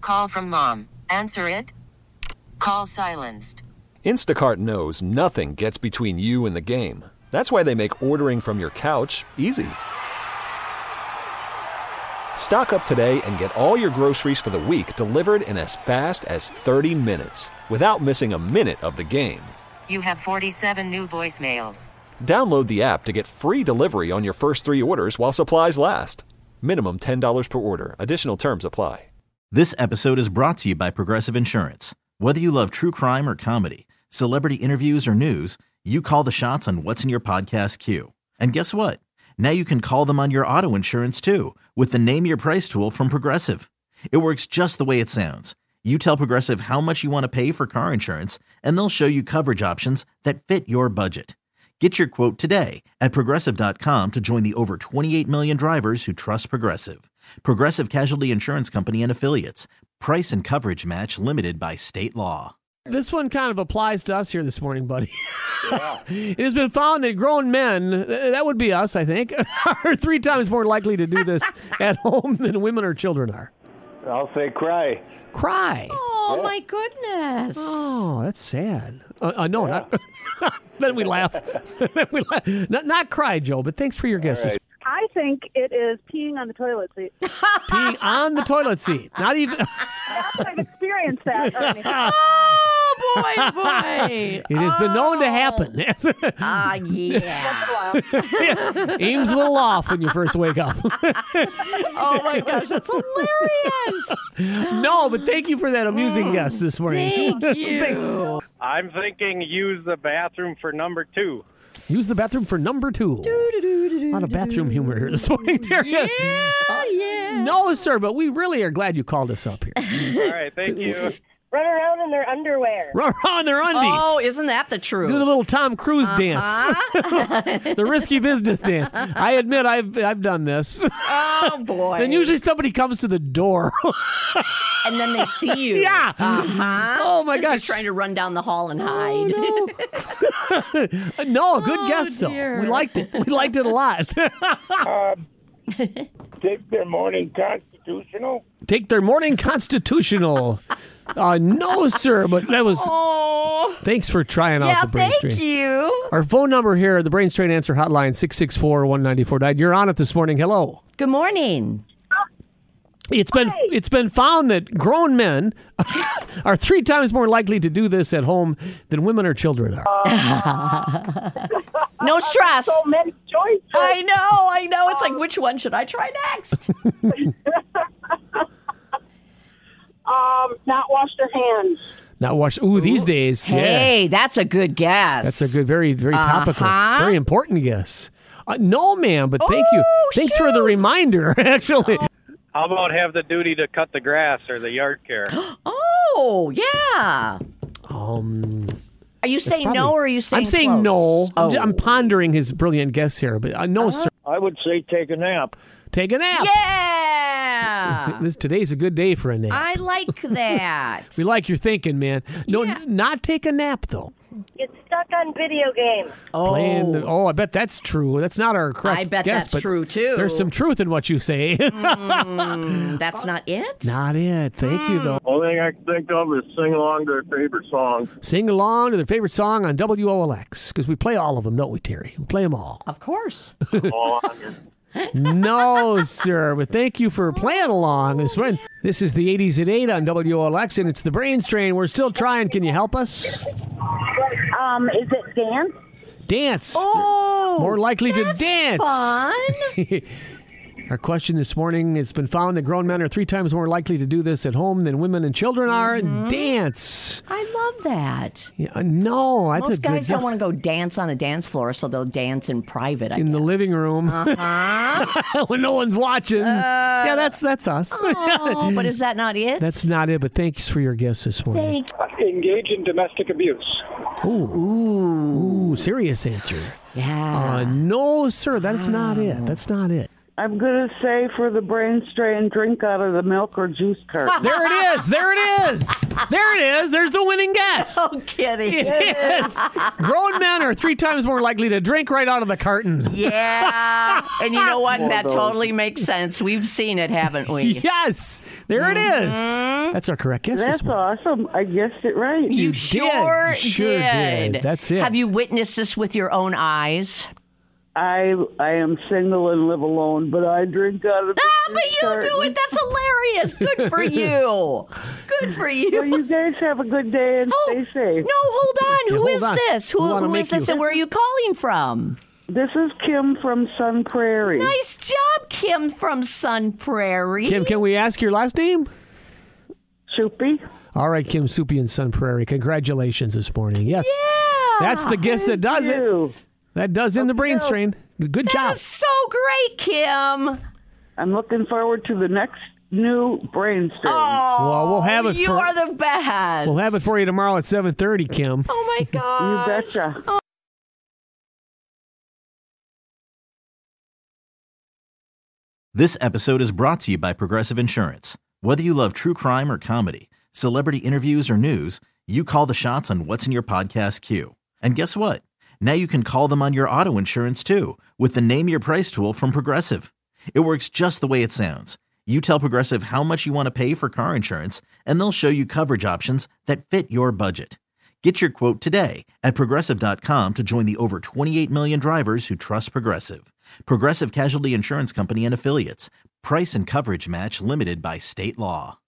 call from mom. Answer it. Call silenced. Instacart knows nothing gets between you and the game. That's why they make ordering from your couch easy. Stock up today and get all your groceries for the week delivered in as fast as 30 minutes without missing a minute of the game. You have 47 new voicemails. Download the app to get free delivery on your first 3 orders while supplies last. Minimum $10 per order. Additional terms apply. This episode is brought to you by Progressive Insurance. Whether you love true crime or comedy, celebrity interviews or news, you call the shots on what's in your podcast queue. And guess what? Now you can call them on your auto insurance too with the Name Your Price tool from Progressive. It works just the way it sounds. You tell Progressive how much you want to pay for car insurance, and they'll show you coverage options that fit your budget. Get your quote today at Progressive.com to join the over 28 million drivers who trust Progressive. Progressive Casualty Insurance Company and Affiliates. Price and coverage match limited by state law. This one kind of applies to us here this morning, buddy. Yeah. It has been found that grown men, that would be us, I think, are 3 times more likely to do this at home than women or children are. I'll say cry. Cry. Oh, Yeah. my goodness. Oh, that's sad. No, not. Then we laugh. Not cry, Joe, but thanks for your guess. All right. I think it is peeing on the toilet seat. Peeing on the toilet seat. Not even. I've experienced that. Ernie. Oh, boy. It has been known to happen. Yeah. Aim's a little off when you first wake up. Oh, my gosh, that's hilarious. No, but thank you for that amusing guess this morning. Thank you. I'm thinking use the bathroom for number 2. Use the bathroom for number 2. A lot of bathroom humor here this morning, Terry. Yeah. No, sir, but we really are glad you called us up here. All right, thank you. Run around in their underwear. Run around their undies. Oh, isn't that the truth? Do the little Tom Cruise dance. The risky business dance. I admit I've done this. Oh, boy. And usually somebody comes to the door. And then they see you. Yeah. Oh, my You're gosh. trying to run down the hall and hide. No, good guess, though. dear. We liked it. We liked it a lot. Take their morning constitutional. Take their morning constitutional. No, sir, but that was... Oh. Thanks for trying out Yeah, the Brain Strain. thank you. Our phone number here, the Brain Strain Answer Hotline, 664-194-9. You're on it this morning. Hello. Good morning. It's been found that grown men are 3 times more likely to do this at home than women or children are. No stress. So many choices. I know. It's like, which one should I try next? Not wash their hands. Not wash. Ooh, these days. Yeah. Hey, that's a good guess. That's a good, very, very topical, very important guess. No, ma'am, but thank you. Thanks for the reminder, actually. How about have the duty to cut the grass or the yard care? Oh, yeah. Are you saying no or are you saying I'm saying close? no. Oh. I'm pondering his brilliant guess here, but no, sir. I would say take a nap. Take a nap. Yeah. Today's a good day for a nap. I like that. We like your thinking, man. No, Yeah. not take a nap, though. Get stuck on video games. I bet that's true. That's not our correct I bet guess, that's but true, too. There's some truth in what you say. That's not it? Not it. Thank you, though. Only thing I can think of is sing along to their favorite song. Sing along to their favorite song on WOLX, because we play all of them, don't we, Terry? We play them all. Of course. No, sir, but thank you for playing along this one. This is the 80s at 8 on WOLX, and it's the Brain Strain. We're still trying. Can you help us? Is it dance? Dance. Oh, More likely to that's dance. fun. Our question this morning, it's been found that grown men are 3 times more likely to do this at home than women and children are. Dance. I love that. Yeah, no, that's a Most good guys don't guess. want to go dance on a dance floor, so they'll dance in private, I In the guess. living room when no one's watching. Yeah, that's us. Oh, but is that not it? That's not it, but thanks for your guess this morning. Engage in domestic abuse. Ooh, serious answer. Yeah. No, sir, that's not it. That's not it. I'm going to say for the brain strain, drink out of the milk or juice carton. There it is. There it is. There it is. There's the winning guess. Oh, kidding. It is. Grown men are 3 times more likely to drink right out of the carton. Yeah. And you know what? That totally makes sense. We've seen it, haven't we? Yes. There it is. That's our correct guess. That's awesome. I guessed it right. You sure did. You sure did. That's it. Have you witnessed this with your own eyes? I am single and live alone, but I drink out of the but you carton. do it. That's hilarious. Good for you. Good for you. Well, you guys have a good day and stay safe. No, hold on. Yeah, Who hold is on. this? We wanna Who make is this you- and where are you calling from? This is Kim from Sun Prairie. Nice job, Kim from Sun Prairie. Kim, can we ask your last name? Soupy. All right, Kim Soupy in Sun Prairie. Congratulations this morning. Yes. Yeah. That's the guess that does it. That does in the brain strain. Good job. That's so great, Kim. I'm looking forward to the next new brain strain. Oh, Well, we'll have it you for- are the best. We'll have it for you tomorrow at 7:30, Kim. Oh, my gosh. You betcha. Oh. This episode is brought to you by Progressive Insurance. Whether you love true crime or comedy, celebrity interviews or news, you call the shots on what's in your podcast queue. And guess what? Now you can call them on your auto insurance too with the Name Your Price tool from Progressive. It works just the way it sounds. You tell Progressive how much you want to pay for car insurance, and they'll show you coverage options that fit your budget. Get your quote today at Progressive.com to join the over 28 million drivers who trust Progressive. Progressive Casualty Insurance Company and Affiliates. Price and coverage match limited by state law.